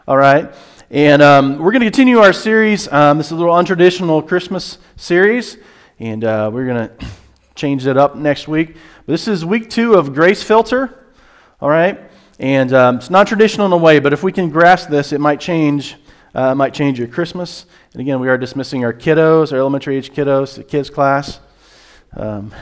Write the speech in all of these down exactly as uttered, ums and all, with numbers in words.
All right. And um, we're going to continue our series. Um, this is a little untraditional Christmas series, and uh, we're going to change it up next week. But this is week two of Grace Filter. All right. And um, it's not traditional in a way, but if we can grasp this, it might change. Uh, it might change your Christmas. And again, we are dismissing our kiddos, our elementary age kiddos, the kids class. Um,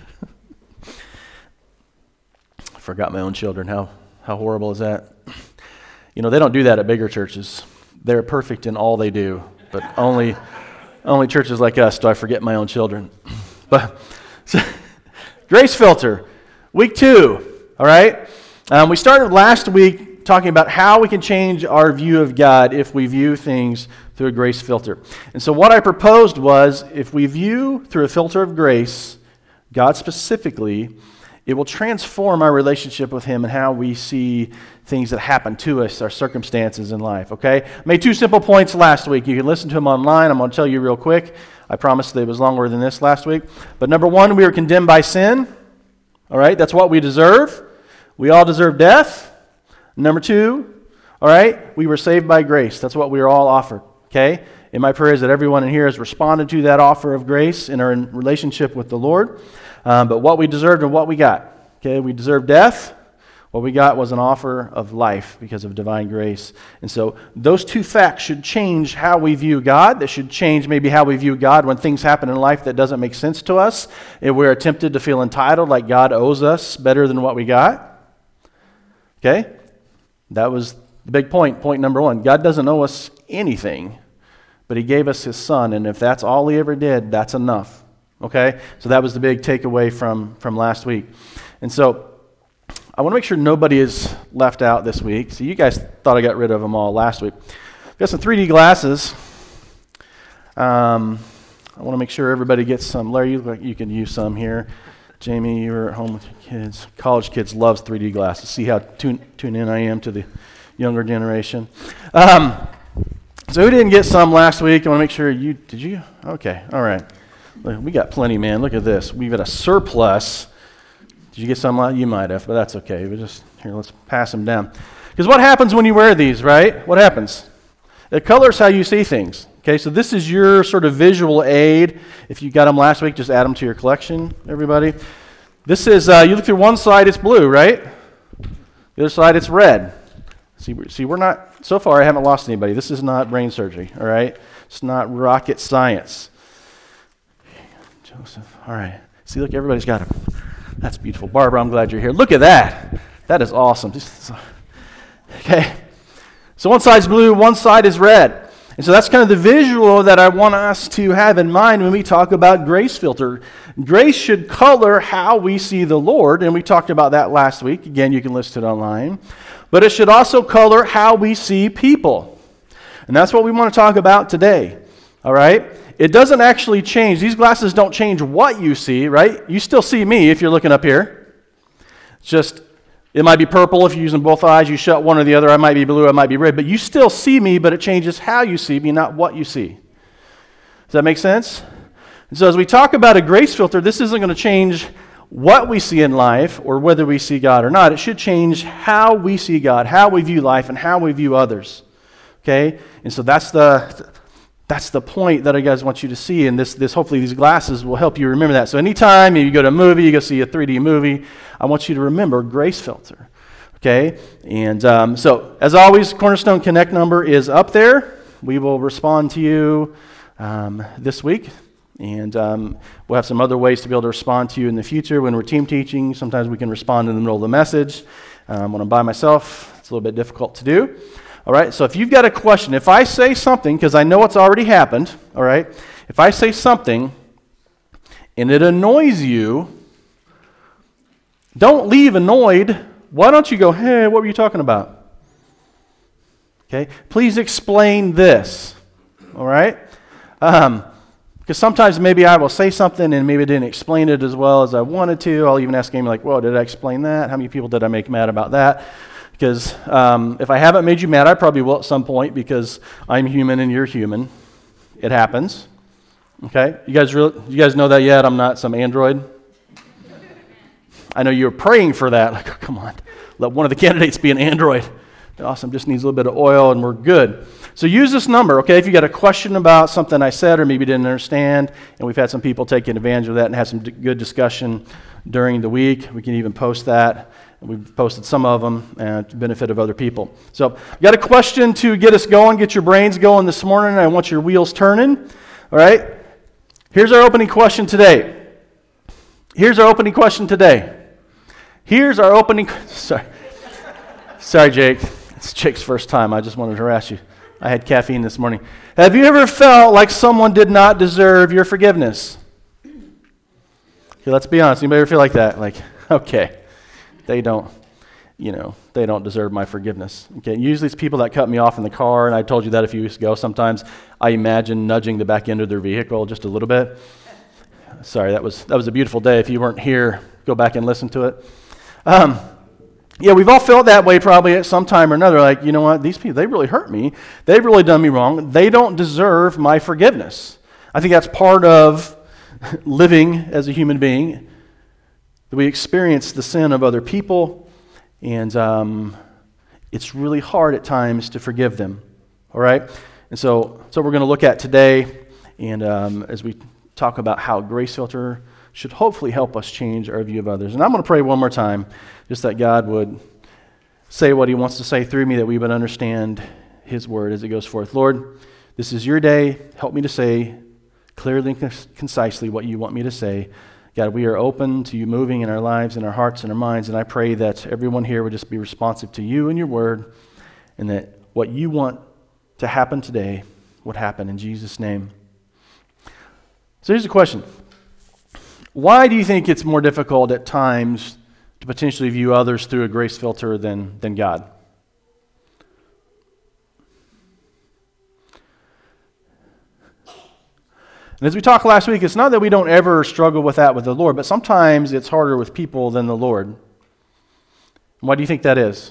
I forgot my own children. How how horrible is that? You know, they don't do that at bigger churches. They're perfect in all they do, but only only churches like us do I forget my own children. But so, Grace Filter, week two. All right. Um, we started last week talking about how we can change our view of God if we view things through a grace filter. And so what I proposed was, if we view through a filter of grace, God specifically, it will transform our relationship with Him and how we see things that happen to us, our circumstances in life, okay? I made two simple points last week. You can listen to them online. I'm going to tell you real quick. I promised that it was longer than this last week. But number one, we were condemned by sin. All right, that's what we deserve. We all deserve death. Number two, all right, we were saved by grace. That's what we were all offered, okay? And my prayer is that everyone in here has responded to that offer of grace in our relationship with the Lord. Um, but what we deserved and what we got, okay? We deserved death. What we got was an offer of life because of divine grace. And so those two facts should change how we view God. That should change maybe how we view God when things happen in life that doesn't make sense to us. If we're tempted to feel entitled, like God owes us better than what we got. Okay? That was the big point, point number one. God doesn't owe us anything, but He gave us His Son, and if that's all He ever did, that's enough. Okay? So that was the big takeaway from, from last week. And so I want to make sure nobody is left out this week. So you guys thought I got rid of them all last week. I've got some three D glasses. Um, I want to make sure everybody gets some. Larry, you look like you can use some here. Jamie, you were at home with your kids. College kids loves three D glasses. See how tune, tune in I am to the younger generation. Um, so who didn't get some last week? I want to make sure you, did you? Okay, all right. We got plenty, man. Look at this. We've got a surplus. Did you get some? You might have, but that's okay. We just, here, let's pass them down. Because what happens when you wear these, right? What happens? It colors how you see things. Okay, so this is your sort of visual aid. If you got them last week, just add them to your collection, everybody. This is, uh, you look through one side, it's blue, right? The other side, it's red. See, see, we're not, so far I haven't lost anybody. This is not brain surgery, all right? It's not rocket science. Joseph, all right. See, look, everybody's got them. That's beautiful. Barbara, I'm glad you're here. Look at that. That is awesome. Just, okay. So one side's blue, one side is red. And so that's kind of the visual that I want us to have in mind when we talk about grace filter. Grace should color how we see the Lord, and we talked about that last week. Again, you can list it online. But it should also color how we see people. And that's what we want to talk about today. All right? It doesn't actually change. These glasses don't change what you see, right? You still see me if you're looking up here. It's just, it might be purple if you're using both eyes. You shut one or the other. I might be blue, I might be red. But you still see me, but it changes how you see me, not what you see. Does that make sense? And so as we talk about a grace filter, this isn't going to change what we see in life or whether we see God or not. It should change how we see God, how we view life, and how we view others. Okay? And so that's the... That's the point that I guys want you to see, and this, this hopefully these glasses will help you remember that. So anytime you go to a movie, you go see a three D movie, I want you to remember grace filter, okay? And um, so, as always, Cornerstone Connect number is up there. We will respond to you um, this week, and um, we'll have some other ways to be able to respond to you in the future. When we're team teaching, sometimes we can respond in the middle of the message. Um, when I'm by myself, it's a little bit difficult to do. All right, so if you've got a question, if I say something, because I know it's already happened, all right, if I say something and it annoys you, don't leave annoyed. Why don't you go, hey, what were you talking about? Okay, please explain this, all right? Um, because sometimes maybe I will say something and maybe I didn't explain it as well as I wanted to. I'll even ask Amy, like, well, did I explain that? How many people did I make mad about that? Because um, if I haven't made you mad, I probably will at some point because I'm human and you're human. It happens. Okay? You guys really, you guys know that yet? I'm not some android. I know you're praying for that. Like, oh, come on. Let one of the candidates be an android. Awesome. Just needs a little bit of oil and we're good. So use this number, okay? If you got a question about something I said or maybe didn't understand, and we've had some people taking advantage of that and have some d- good discussion during the week. We can even post that. We've posted some of them and to the benefit of other people. So got a question to get us going, get your brains going this morning. I want your wheels turning. All right? Here's our opening question today. Here's our opening question today. Here's our opening... Sorry. Sorry, Jake. It's Jake's first time. I just wanted to harass you. I had caffeine this morning. Have you ever felt like someone did not deserve your forgiveness? Okay, let's be honest. Anybody ever feel like that? Like, okay, they don't, you know, they don't deserve my forgiveness. Okay, usually it's people that cut me off in the car, and I told you that a few weeks ago. Sometimes I imagine nudging the back end of their vehicle just a little bit. Sorry, that was that was a beautiful day. If you weren't here, go back and listen to it. Um, Yeah, we've all felt that way probably at some time or another. Like, you know what, these people, they really hurt me. They've really done me wrong. They don't deserve my forgiveness. I think that's part of living as a human being. That we experience the sin of other people, and um, it's really hard at times to forgive them. All right? And so, so we're going to look at today, and um, as we talk about how Grace Filter should hopefully help us change our view of others. And I'm going to pray one more time, just that God would say what he wants to say through me, that we would understand his word as it goes forth. Lord, this is your day. Help me to say clearly and concisely what you want me to say. God, we are open to you moving in our lives, in our hearts, and our minds, and I pray that everyone here would just be responsive to you and your word, and that what you want to happen today would happen in Jesus' name. So here's the question. Why do you think it's more difficult at times to potentially view others through a grace filter than, than God? And as we talked last week, it's not that we don't ever struggle with that with the Lord, but sometimes it's harder with people than the Lord. Why do you think that is?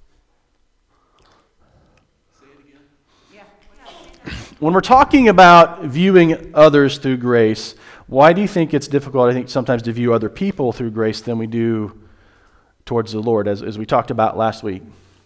Say it again. Yeah. When we're talking about viewing others through grace, why do you think it's difficult, I think, sometimes to view other people through grace than we do towards the Lord, as, as we talked about last week?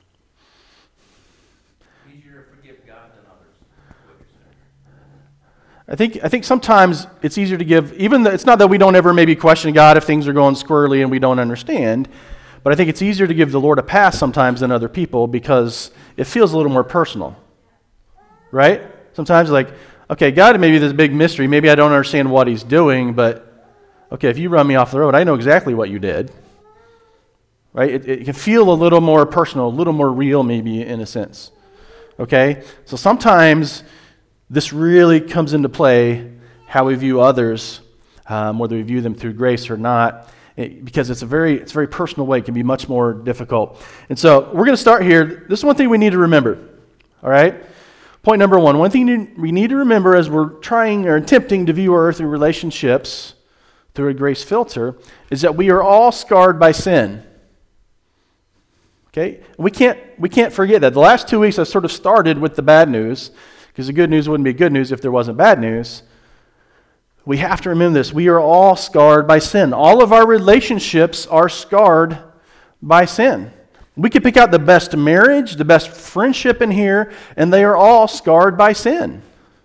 Easier to forgive God than others. I think I think sometimes it's easier to give, even though it's not that we don't ever maybe question God if things are going squirrely and we don't understand, but I think it's easier to give the Lord a pass sometimes than other people because it feels a little more personal, right? Sometimes like, okay, God, maybe there's a big mystery. Maybe I don't understand what he's doing, but okay, if you run me off the road, I know exactly what you did. Right? It, it can feel a little more personal, a little more real maybe in a sense. Okay? So sometimes this really comes into play, how we view others, um, whether we view them through grace or not, it, because it's a very it's a very personal way. It can be much more difficult. And so we're going to start here. This is one thing we need to remember. All right? Point number one, one thing we need to remember as we're trying or attempting to view our earthly relationships through a grace filter is that we are all scarred by sin. Okay? We can't we can't forget that. The last two weeks I sort of started with the bad news, because the good news wouldn't be good news if there wasn't bad news. We have to remember this. We are all scarred by sin. All of our relationships are scarred by sin. We could pick out the best marriage, the best friendship in here, and they are all scarred by sin.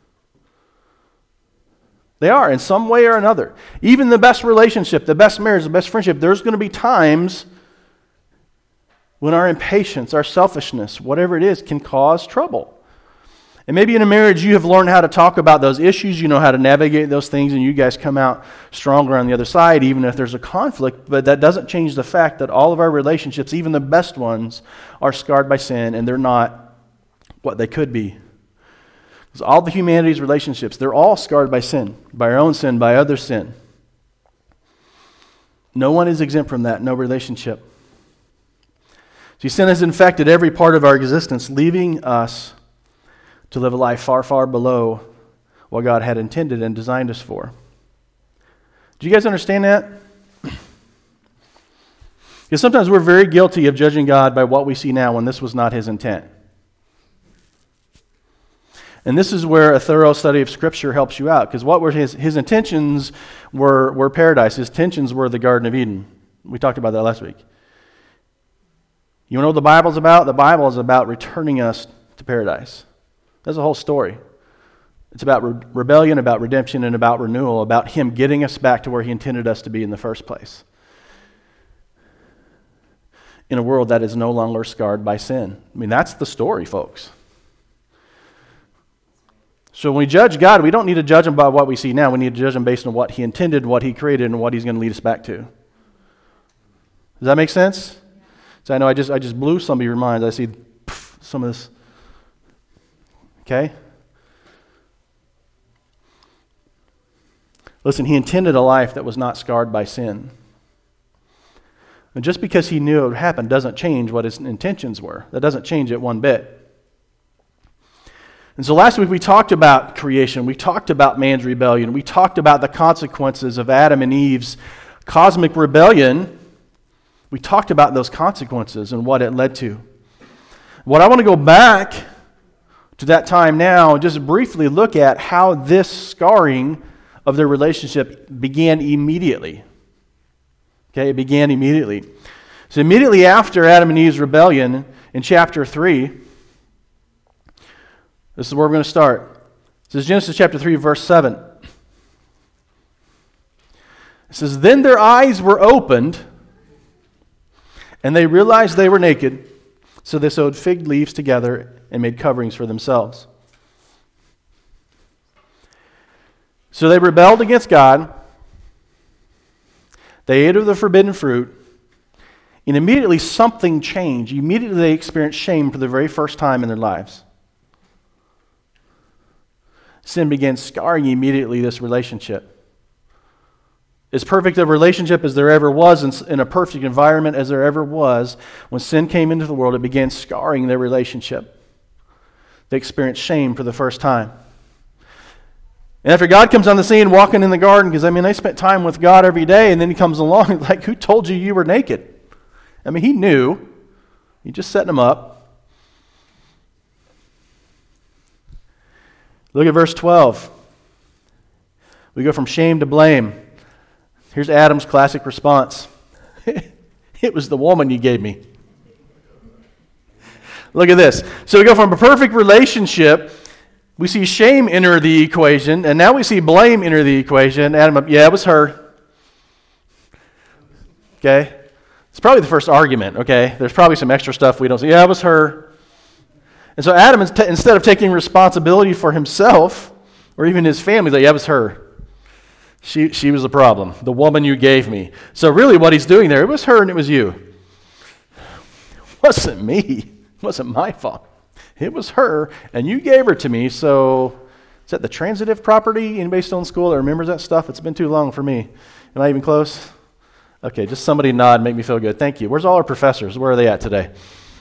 They are, in some way or another. Even the best relationship, the best marriage, the best friendship, there's going to be times when our impatience, our selfishness, whatever it is, can cause trouble. And maybe in a marriage you have learned how to talk about those issues, you know how to navigate those things, and you guys come out stronger on the other side, even if there's a conflict. But that doesn't change the fact that all of our relationships, even the best ones, are scarred by sin, and they're not what they could be. Because all the humanity's relationships, they're all scarred by sin, by our own sin, by other sin. No one is exempt from that, no relationship. See, sin has infected every part of our existence, leaving us to live a life far, far below what God had intended and designed us for. Do you guys understand that? Because sometimes we're very guilty of judging God by what we see now when this was not his intent. And this is where a thorough study of Scripture helps you out, because what were his, his intentions were, were paradise. His intentions were the Garden of Eden. We talked about that last week. You know what the Bible's about? The Bible is about returning us to paradise. That's the whole story. It's about re- rebellion, about redemption, and about renewal, about Him getting us back to where He intended us to be in the first place. In a world that is no longer scarred by sin. I mean, that's the story, folks. So when we judge God, we don't need to judge Him by what we see now. We need to judge Him based on what He intended, what He created, and what He's going to lead us back to. Does that make sense? So I know I just I just blew some of your minds. I see pff, some of this. Okay? Listen, He intended a life that was not scarred by sin. And just because He knew it would happen doesn't change what His intentions were. That doesn't change it one bit. And so last week we talked about creation. We talked about man's rebellion. We talked about the consequences of Adam and Eve's cosmic rebellion. We talked about those consequences and what it led to. What I want to go back to that time now and just briefly look at how this scarring of their relationship began immediately. Okay, it began immediately. So immediately after Adam and Eve's rebellion in chapter three, this is where we're going to start. This is Genesis chapter three, verse seven. It says, "Then their eyes were opened, and they realized they were naked, so they sewed fig leaves together and made coverings for themselves." So they rebelled against God. They ate of the forbidden fruit, and immediately something changed. Immediately they experienced shame for the very first time in their lives. Sin began scarring immediately this relationship. As perfect a relationship as there ever was, in, in a perfect environment as there ever was, when sin came into the world, it began scarring their relationship. They experienced shame for the first time. And after God comes on the scene walking in the garden, because I mean, they spent time with God every day, and then He comes along like, who told you you were naked? I mean, He knew. He just set them up. Look at verse twelve. We go from shame to blame. Here's Adam's classic response. It was the woman you gave me. Look at this. So we go from a perfect relationship. We see shame enter the equation, and now we see blame enter the equation. Adam, yeah, it was her. Okay? It's probably the first argument, okay? There's probably some extra stuff we don't see. Yeah, it was her. And so Adam, instead of taking responsibility for himself or even his family, he's like, yeah, it was her. She, she was the problem, the woman you gave me. So really what he's doing there, it was her and it was you. It wasn't me. It wasn't my fault. It was her, and you gave her to me, so is that the transitive property? Anybody still in school that remembers that stuff? It's been too long for me. Am I even close? Okay, just somebody nod, make me feel good. Thank you. Where's all our professors? Where are they at today?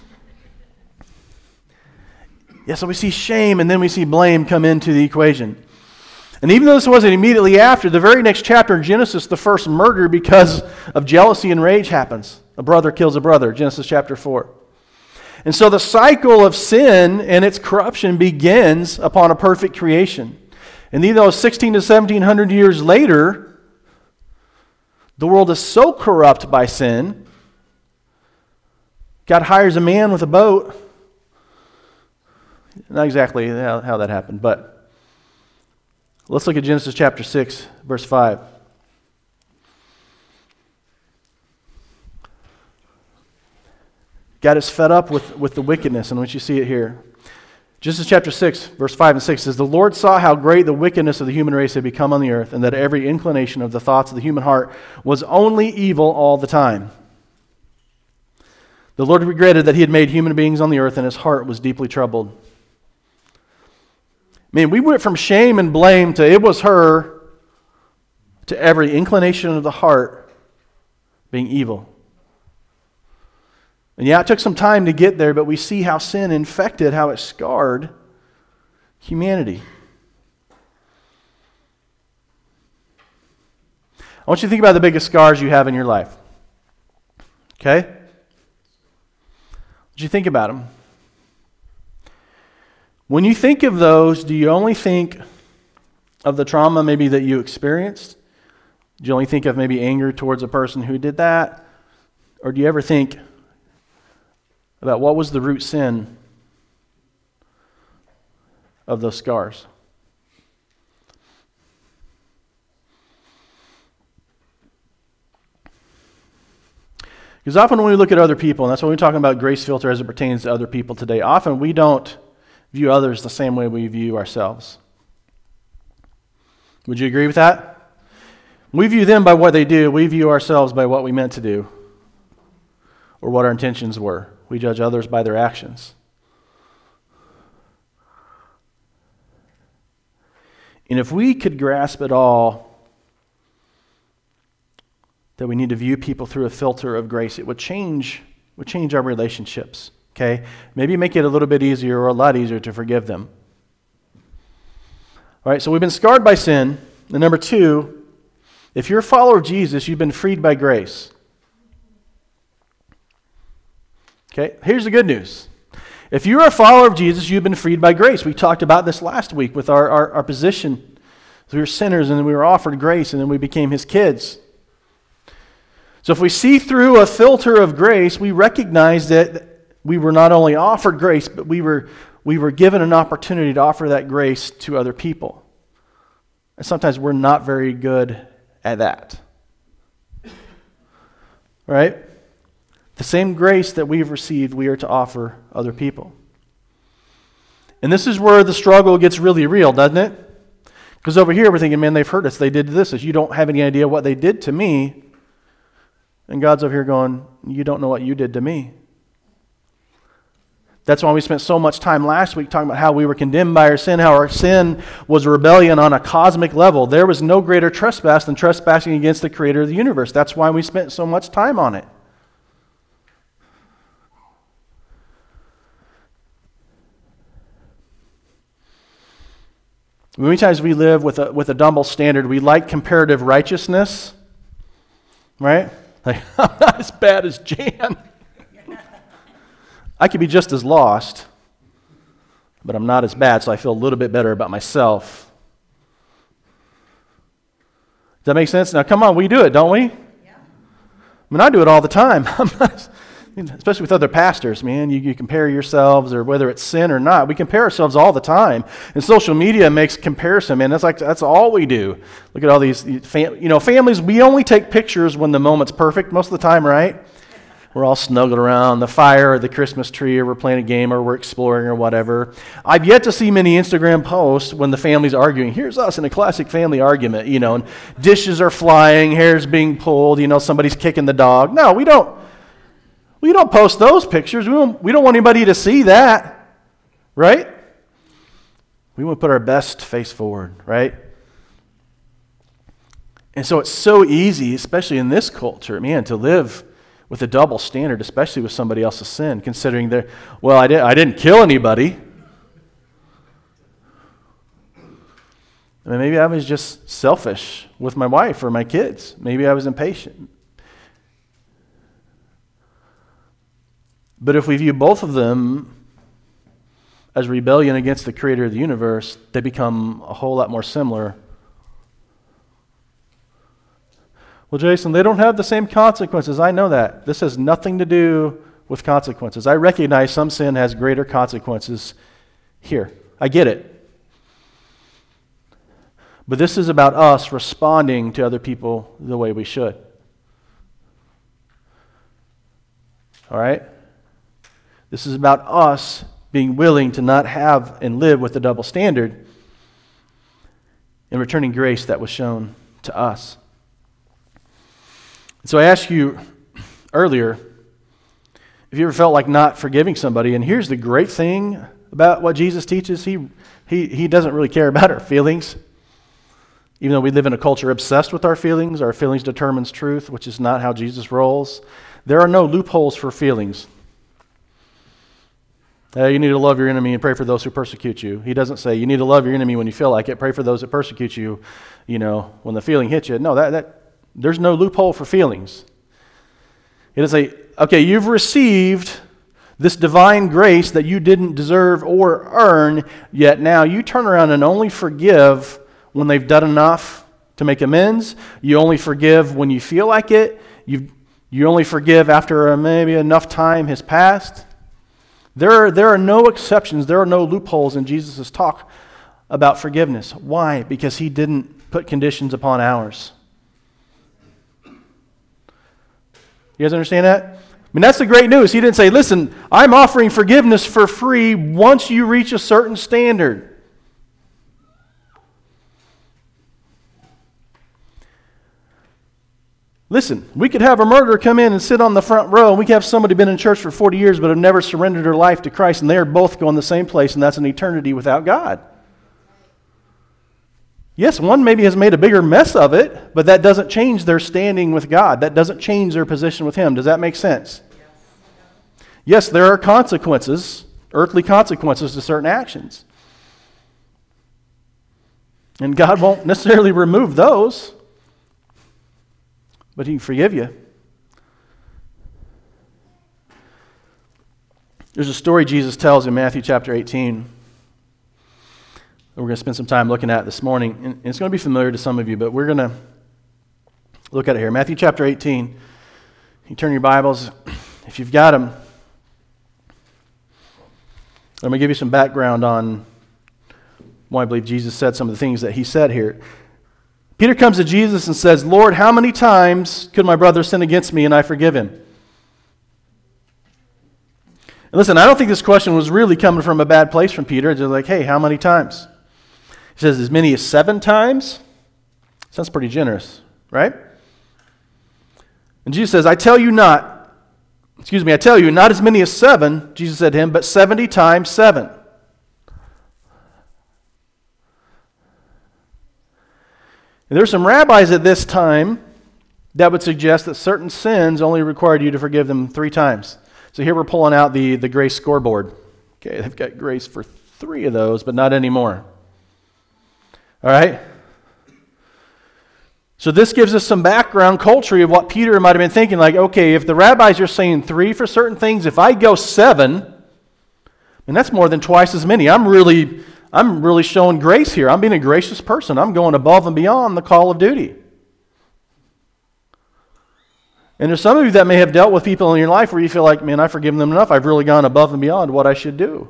Yeah, so we see shame, and then we see blame come into the equation. And even though this wasn't immediately after, the very next chapter in Genesis, the first murder because of jealousy and rage happens. A brother kills a brother, Genesis chapter four. And so the cycle of sin and its corruption begins upon a perfect creation. And even though sixteen to seventeen hundred years later, the world is so corrupt by sin, God hires a man with a boat. Not exactly how, how that happened, but let's look at Genesis chapter six, verse five. God is fed up with, with the wickedness, and once you see it here. Genesis chapter six, verse five and six says, "The Lord saw how great the wickedness of the human race had become on the earth, and that every inclination of the thoughts of the human heart was only evil all the time. The Lord regretted that He had made human beings on the earth, and His heart was deeply troubled." I mean, we went from shame and blame to it was her, to every inclination of the heart being evil. And yeah, it took some time to get there, but we see how sin infected, how it scarred humanity. I want you to think about the biggest scars you have in your life. Okay? I want you to think about them. When you think of those, do you only think of the trauma maybe that you experienced? Do you only think of maybe anger towards a person who did that? Or do you ever think about what was the root sin of those scars. Because often when we look at other people, and that's why we're talking about grace filter as it pertains to other people today, often we don't view others the same way we view ourselves. Would you agree with that? We view them by what they do. We view ourselves by what we meant to do or what our intentions were. We judge others by their actions. And if we could grasp it all, that we need to view people through a filter of grace, it would change, would change our relationships, okay? Maybe make it a little bit easier or a lot easier to forgive them. All right, so we've been scarred by sin. And number two, if you're a follower of Jesus, you've been freed by grace. Okay, here's the good news. If you're a follower of Jesus, you've been freed by grace. We talked about this last week with our, our, our position. We were sinners and then we were offered grace and then we became his kids. So if we see through a filter of grace, we recognize that we were not only offered grace, but we were we were given an opportunity to offer that grace to other people. And sometimes we're not very good at that. Right? The same grace that we've received, we are to offer other people. And this is where the struggle gets really real, doesn't it? Because over here we're thinking, man, they've hurt us. They did this. You don't have any idea what they did to me. And God's over here going, you don't know what you did to me. That's why we spent so much time last week talking about how we were condemned by our sin, how our sin was rebellion on a cosmic level. There was no greater trespass than trespassing against the creator of the universe. That's why we spent so much time on it. Many times we live with a, with a double standard. We like comparative righteousness, right? Like, I'm not as bad as Jan. I could be just as lost, but I'm not as bad, so I feel a little bit better about myself. Does that make sense? Now, come on, we do it, don't we? Yeah. I mean, I do it all the time. I'm not, especially with other pastors, man. You, you compare yourselves, or whether it's sin or not. We compare ourselves all the time. And social media makes comparison, man. That's like that's all we do. Look at all these, fam- you know, families. We only take pictures when the moment's perfect most of the time, right? We're all snuggled around the fire or the Christmas tree, or we're playing a game, or we're exploring, or whatever. I've yet to see many Instagram posts when the family's arguing. Here's us in a classic family argument, you know, and dishes are flying, hair's being pulled, you know, somebody's kicking the dog. No, we don't. We don't post those pictures. We don't, we don't want anybody to see that, right? We want to put our best face forward, right? And so it's so easy, especially in this culture, man, to live with a double standard, especially with somebody else's sin, considering they're, well, I, did, I didn't kill anybody. I mean, maybe I was just selfish with my wife or my kids. Maybe I was impatient. But if we view both of them as rebellion against the creator of the universe, they become a whole lot more similar. Well, Jason, they don't have the same consequences. I know that. This has nothing to do with consequences. I recognize some sin has greater consequences here. I get it. But this is about us responding to other people the way we should. All right? This is about us being willing to not have and live with the double standard and returning grace that was shown to us. So I asked you earlier if you ever felt like not forgiving somebody, and here's the great thing about what Jesus teaches. He, he, he doesn't really care about our feelings. Even though we live in a culture obsessed with our feelings, our feelings determines truth, which is not how Jesus rolls. There are no loopholes for feelings. Uh, you need to love your enemy and pray for those who persecute you. He doesn't say you need to love your enemy when you feel like it, pray for those that persecute you, you know, when the feeling hits you. No, that, that there's no loophole for feelings. It is a, okay, you've received this divine grace that you didn't deserve or earn, yet now you turn around and only forgive when they've done enough to make amends. You only forgive when you feel like it. You you only forgive after uh, maybe enough time has passed. There are, there are no exceptions. There are no loopholes in Jesus' talk about forgiveness. Why? Because he didn't put conditions upon ours. You guys understand that? I mean, that's the great news. He didn't say, listen, I'm offering forgiveness for free once you reach a certain standard. Listen, we could have a murderer come in and sit on the front row, and we could have somebody been in church for forty years but have never surrendered their life to Christ, and they are both going the same place, and that's an eternity without God. Yes, one maybe has made a bigger mess of it, but that doesn't change their standing with God. That doesn't change their position with Him. Does that make sense? Yes, there are consequences, earthly consequences to certain actions. And God won't necessarily remove those, but He can forgive you. There's a story Jesus tells in Matthew chapter eighteen that we're going to spend some time looking at this morning. And it's going to be familiar to some of you, but we're going to look at it here. Matthew chapter eighteen. You turn your Bibles, if you've got them. Let me give you some background on why I believe Jesus said some of the things that He said here. Peter comes to Jesus and says, Lord, how many times could my brother sin against me and I forgive him? And listen, I don't think this question was really coming from a bad place from Peter. It's just like, hey, how many times? He says, as many as seven times? Sounds pretty generous, right? And Jesus says, I tell you not, excuse me, I tell you, not as many as seven, Jesus said to him, but seventy times seven. And there were some rabbis at this time that would suggest that certain sins only required you to forgive them three times. So here we're pulling out the, the grace scoreboard. Okay, they've got grace for three of those, but not anymore. All right? So this gives us some background culture of what Peter might have been thinking. Like, okay, if the rabbis are saying three for certain things, if I go seven, and that's more than twice as many. I'm really... I'm really showing grace here. I'm being a gracious person. I'm going above and beyond the call of duty. And there's some of you that may have dealt with people in your life where you feel like, man, I've forgiven them enough. I've really gone above and beyond what I should do.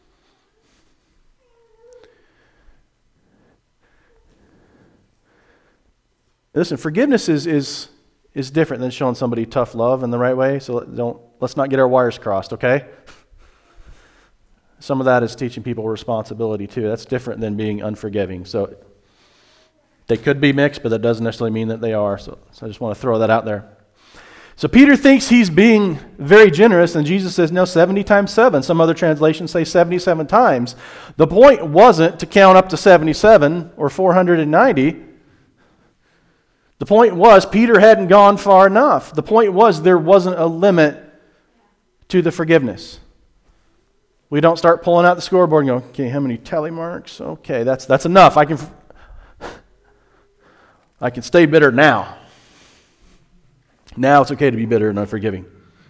Listen, forgiveness is is is different than showing somebody tough love in the right way. So don't let's not get our wires crossed, okay? Some of that is teaching people responsibility too. That's different than being unforgiving. So they could be mixed, but that doesn't necessarily mean that they are. So, so I just want to throw that out there. So Peter thinks he's being very generous, and Jesus says, no, seventy times seven. Some other translations say seventy-seven times. The point wasn't to count up to seventy-seven or four hundred ninety. The point was Peter hadn't gone far enough. The point was there wasn't a limit to the forgiveness. We don't start pulling out the scoreboard and go, okay, how many tally marks? Okay, that's that's enough. I can I can stay bitter now. Now it's okay to be bitter and unforgiving.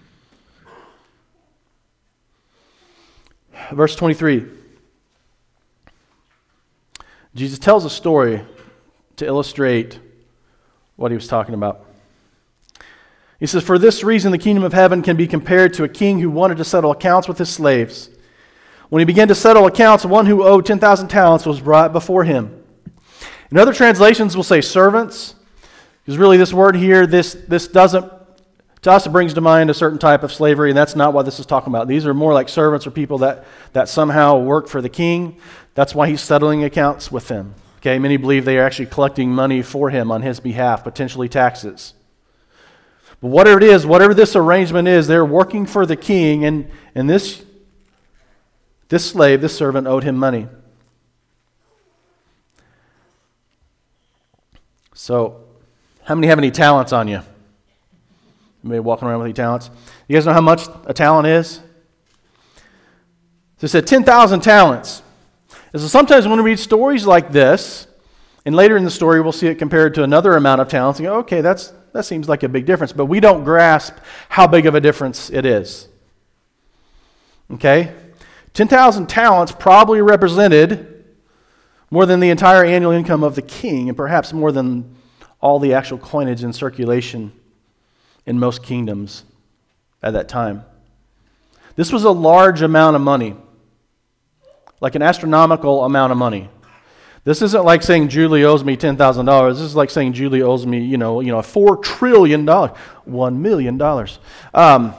Verse twenty-three. Jesus tells a story to illustrate what he was talking about. He says, for this reason the kingdom of heaven can be compared to a king who wanted to settle accounts with his slaves. When he began to settle accounts, one who owed ten thousand talents was brought before him. In other translations will say servants, because really this word here, this, this doesn't, to us it brings to mind a certain type of slavery, and that's not what this is talking about. These are more like servants or people that, that somehow work for the king. That's why he's settling accounts with them. Okay, many believe they are actually collecting money for him on his behalf, potentially taxes. But whatever it is, whatever this arrangement is, they're working for the king, and, and this This slave, this servant, owed him money. So, how many have any talents on you? Anybody walking around with any talents? You guys know how much a talent is? So it said ten thousand talents. And so sometimes when we read stories like this, and later in the story we'll see it compared to another amount of talents, and go, okay, that's that seems like a big difference. But we don't grasp how big of a difference it is. Okay? ten thousand talents probably represented more than the entire annual income of the king, and perhaps more than all the actual coinage in circulation in most kingdoms at that time. This was a large amount of money, like an astronomical amount of money. This isn't like saying Julie owes me ten thousand dollars. This is like saying Julie owes me, you know, you know, four trillion dollars, one million dollars. Um,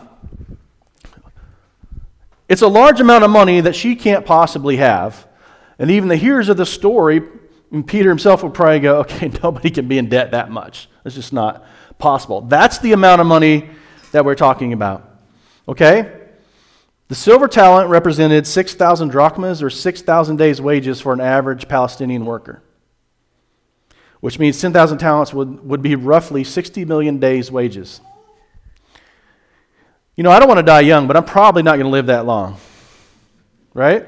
it's a large amount of money that she can't possibly have. And even the hearers of the story, and Peter himself would probably go, okay, nobody can be in debt that much. It's just not possible. That's the amount of money that we're talking about. Okay? The silver talent represented six thousand drachmas, or six thousand days' wages for an average Palestinian worker, which means ten thousand talents would, would be roughly sixty million days' wages. You know, I don't want to die young, but I'm probably not going to live that long. Right?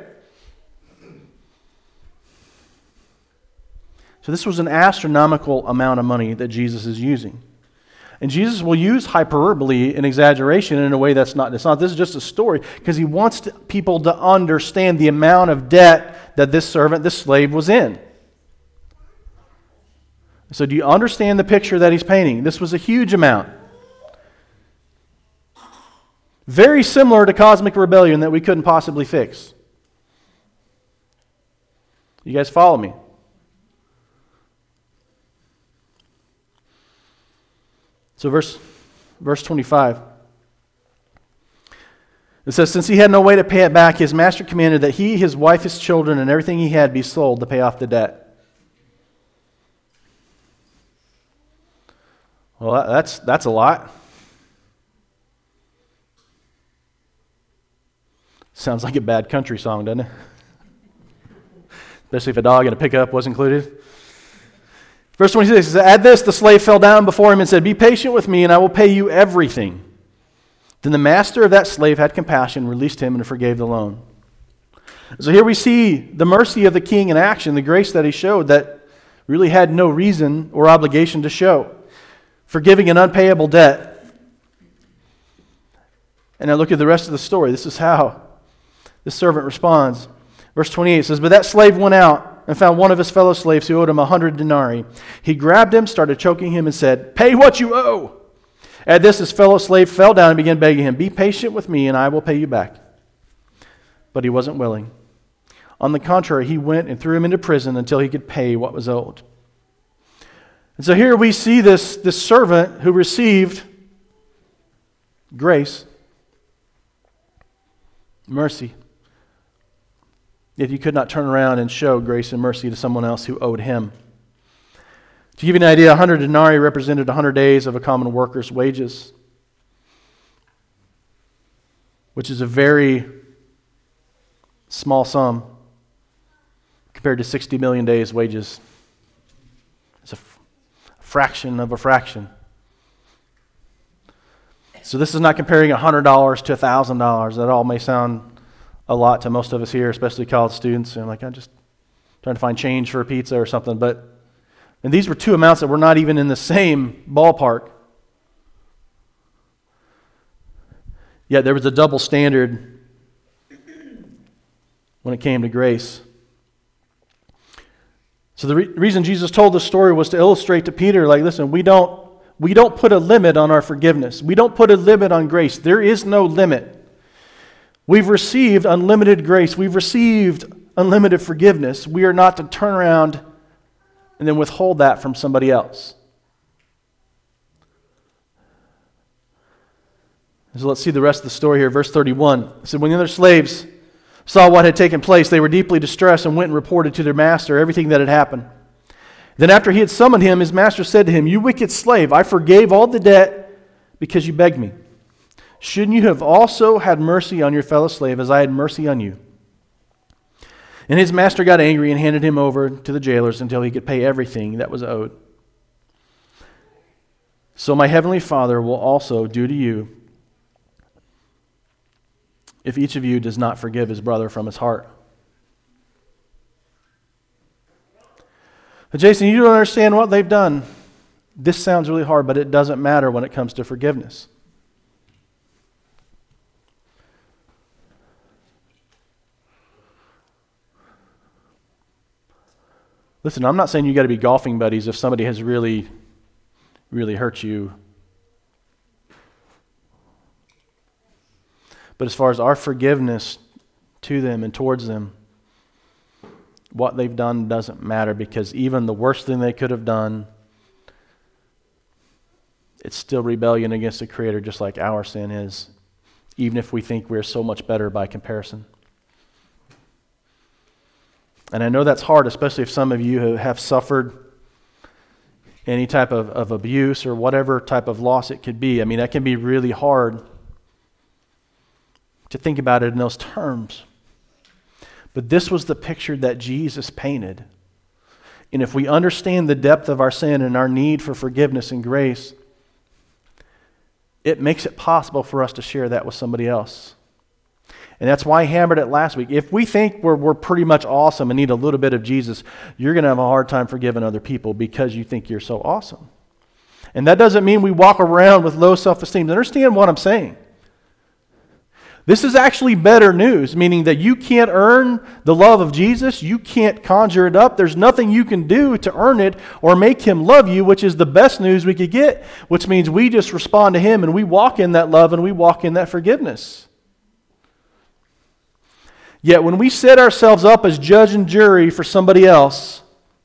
So this was an astronomical amount of money that Jesus is using. And Jesus will use hyperbole and exaggeration in a way that's not, it's not, this is just a story, because he wants to, people to understand the amount of debt that this servant, this slave, was in. So do you understand the picture that he's painting? This was a huge amount. Very similar to cosmic rebellion that we couldn't possibly fix. You guys follow me? So verse, verse twenty-five. It says, since he had no way to pay it back, his master commanded that he, his wife, his children, and everything he had be sold to pay off the debt. Well, that's, that's a lot. Sounds like a bad country song, doesn't it? Especially if a dog and a pickup was included. Verse twenty-six says, at this the slave fell down before him and said, be patient with me and I will pay you everything. Then the master of that slave had compassion, released him, and forgave the loan. So here we see the mercy of the king in action, the grace that he showed that really had no reason or obligation to show. Forgiving an unpayable debt. And now look at the rest of the story. This is how the servant responds. Verse twenty-eight says, but that slave went out and found one of his fellow slaves who owed him a hundred denarii. He grabbed him, started choking him, and said, pay what you owe. At this, his fellow slave fell down and began begging him, be patient with me, and I will pay you back. But he wasn't willing. On the contrary, he went and threw him into prison until he could pay what was owed. And so here we see this, this servant who received grace, mercy. Yet he could not turn around and show grace and mercy to someone else who owed him. To give you an idea, one hundred denarii represented one hundred days of a common worker's wages, which is a very small sum compared to sixty million days' wages. It's a f- fraction of a fraction. So this is not comparing one hundred dollars to one thousand dollars. That all may sound a lot to most of us here, especially college students. And like, I'm just trying to find change for a pizza or something. But and these were two amounts that were not even in the same ballpark. Yet there was a double standard when it came to grace. So the re- reason Jesus told this story was to illustrate to Peter, like, listen, we don't we don't put a limit on our forgiveness. We don't put a limit on grace. There is no limit. We've received unlimited grace. We've received unlimited forgiveness. We are not to turn around and then withhold that from somebody else. So let's see the rest of the story here. Verse thirty-one. It said, when the other slaves saw what had taken place, they were deeply distressed and went and reported to their master everything that had happened. Then after he had summoned him, his master said to him, you wicked slave, I forgave all the debt because you begged me. Shouldn't you have also had mercy on your fellow slave as I had mercy on you? And his master got angry and handed him over to the jailers until he could pay everything that was owed. So my heavenly Father will also do to you if each of you does not forgive his brother from his heart. But Jason, you don't understand what they've done. This sounds really hard, but it doesn't matter when it comes to forgiveness. Listen, I'm not saying you got to be golfing buddies if somebody has really, really hurt you. But as far as our forgiveness to them and towards them, what they've done doesn't matter, because even the worst thing they could have done, it's still rebellion against the Creator, just like our sin is, even if we think we're so much better by comparison. And I know that's hard, especially if some of you have suffered any type of, of abuse or whatever type of loss it could be. I mean, that can be really hard to think about it in those terms. But this was the picture that Jesus painted. And if we understand the depth of our sin and our need for forgiveness and grace, it makes it possible for us to share that with somebody else. And that's why I hammered it last week. If we think we're, we're pretty much awesome and need a little bit of Jesus, you're going to have a hard time forgiving other people because you think you're so awesome. And that doesn't mean we walk around with low self-esteem. Understand what I'm saying. This is actually better news, meaning that you can't earn the love of Jesus. You can't conjure it up. There's nothing you can do to earn it or make him love you, which is the best news we could get, which means we just respond to him and we walk in that love and we walk in that forgiveness. Yet when we set ourselves up as judge and jury for somebody else,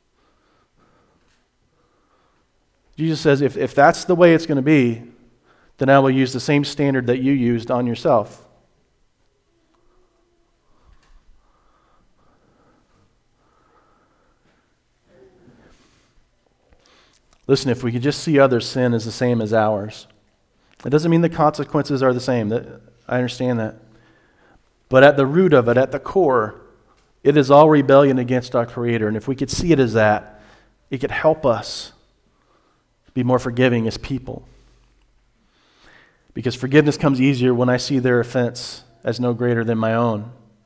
Jesus says, if, if that's the way it's going to be, then I will use the same standard that you used on yourself. Listen, if we could just see others' sin as the same as ours, it doesn't mean the consequences are the same. That, I understand that. But at the root of it, at the core, it is all rebellion against our Creator. And if we could see it as that, it could help us be more forgiving as people. Because forgiveness comes easier when I see their offense as no greater than my own.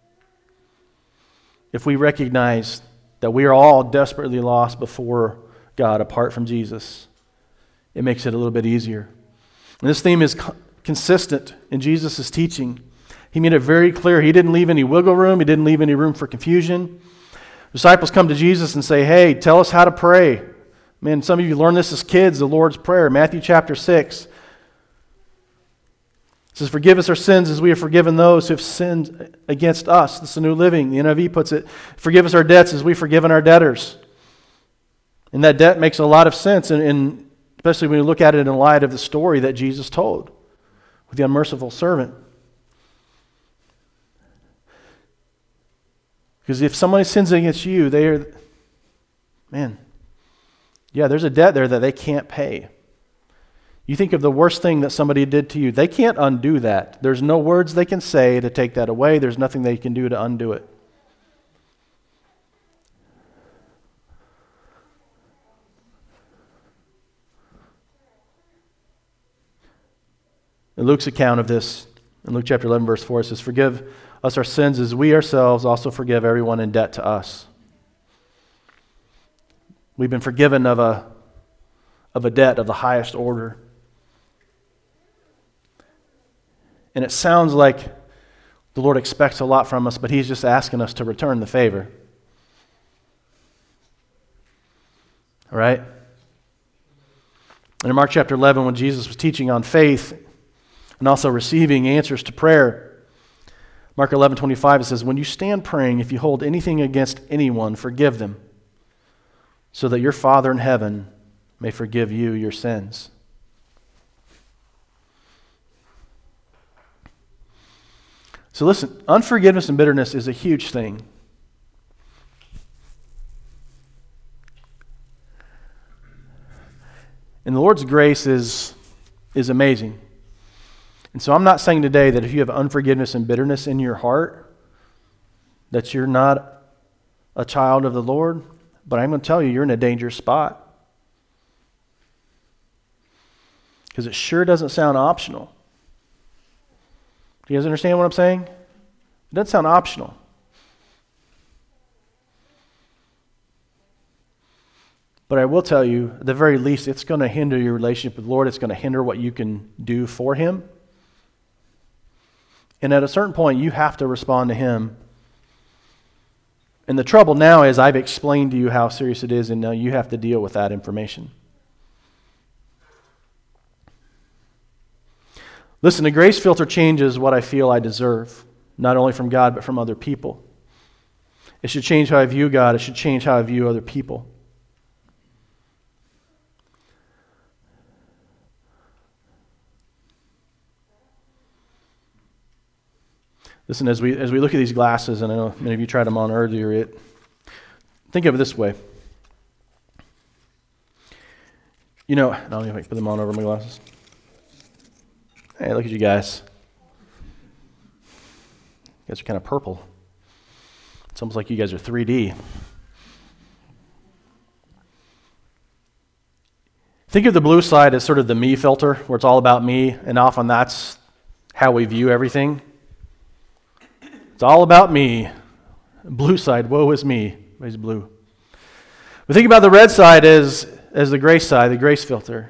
If we recognize that we are all desperately lost before God apart from Jesus, it makes it a little bit easier. And this theme is co- consistent in Jesus' teaching. He made it very clear. He didn't leave any wiggle room. He didn't leave any room for confusion. Disciples come to Jesus and say, hey, tell us how to pray. Man, some of you learned this as kids, the Lord's Prayer. Matthew chapter six. It says, forgive us our sins as we have forgiven those who have sinned against us. This is the New Living. The N I V puts it, forgive us our debts as we've forgiven our debtors. And that debt makes a lot of sense, and, and especially when you look at it in light of the story that Jesus told with the unmerciful servant. Because if somebody sins against you, they are, man, yeah, there's a debt there that they can't pay. You think of the worst thing that somebody did to you. They can't undo that. There's no words they can say to take that away. There's nothing they can do to undo it. In Luke's account of this, in Luke chapter eleven, verse four, it says, forgive us our sins as we ourselves also forgive everyone in debt to us. We've been forgiven of a, of a debt of the highest order. And it sounds like the Lord expects a lot from us, but he's just asking us to return the favor. All right? And in Mark chapter eleven, when Jesus was teaching on faith and also receiving answers to prayer, Mark eleven twenty-five, it says, when you stand praying, if you hold anything against anyone, forgive them, so that your Father in heaven may forgive you your sins. So listen, unforgiveness and bitterness is a huge thing. And the Lord's grace is, is amazing. And so I'm not saying today that if you have unforgiveness and bitterness in your heart, that you're not a child of the Lord, but I'm going to tell you, you're in a dangerous spot. Because it sure doesn't sound optional. Do you guys understand what I'm saying? It doesn't sound optional. But I will tell you, at the very least, it's going to hinder your relationship with the Lord. It's going to hinder what you can do for Him. And at a certain point, you have to respond to Him. And the trouble now is I've explained to you how serious it is, and now you have to deal with that information. Listen, the grace filter changes what I feel I deserve, not only from God, but from other people. It should change how I view God. It should change how I view other people. Listen, as we as we look at these glasses, and I know many of you tried them on earlier, it, think of it this way. You know, I don't know if I can put them on over my glasses. Hey, look at you guys. You guys are kind of purple. It's almost like you guys are three D. Think of the blue side as sort of the me filter, where it's all about me, and often that's how we view everything. It's all about me. Blue side, woe is me. He's blue. But think about the red side as, as the grace side, the grace filter.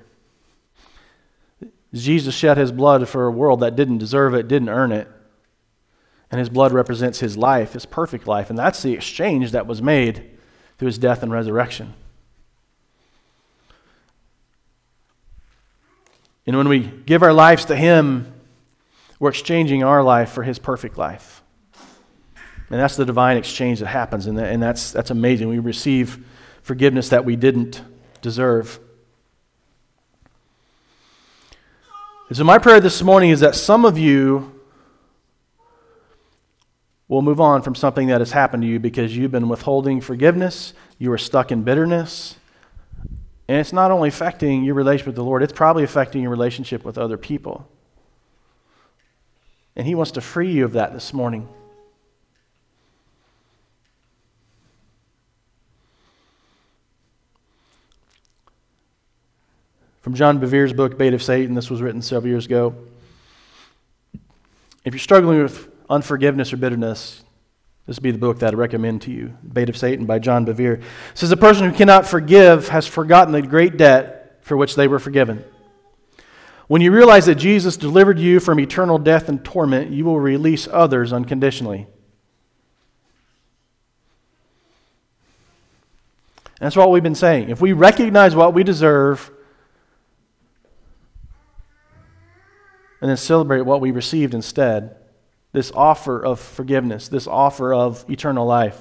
Jesus shed his blood for a world that didn't deserve it, didn't earn it. And his blood represents his life, his perfect life. And that's the exchange that was made through his death and resurrection. And when we give our lives to him, we're exchanging our life for his perfect life. And that's the divine exchange that happens, and, that, and that's, that's amazing. We receive forgiveness that we didn't deserve. And so my prayer this morning is that some of you will move on from something that has happened to you because you've been withholding forgiveness, you are stuck in bitterness, and it's not only affecting your relationship with the Lord, it's probably affecting your relationship with other people. And he wants to free you of that this morning. From John Bevere's book, Bait of Satan, this was written several years ago. If you're struggling with unforgiveness or bitterness, this would be the book that I recommend to you. Bait of Satan by John Bevere. It says, a person who cannot forgive has forgotten the great debt for which they were forgiven. When you realize that Jesus delivered you from eternal death and torment, you will release others unconditionally. And that's what we've been saying. If we recognize what we deserve and then celebrate what we received instead, this offer of forgiveness, this offer of eternal life.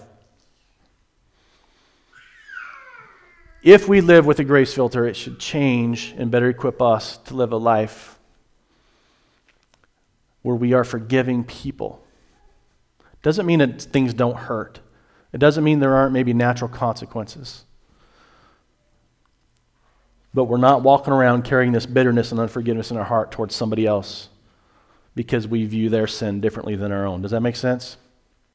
If we live with a grace filter, it should change and better equip us to live a life where we are forgiving people. Doesn't mean that things don't hurt. It doesn't mean there aren't maybe natural consequences. But we're not walking around carrying this bitterness and unforgiveness in our heart towards somebody else because we view their sin differently than our own. Does that make sense?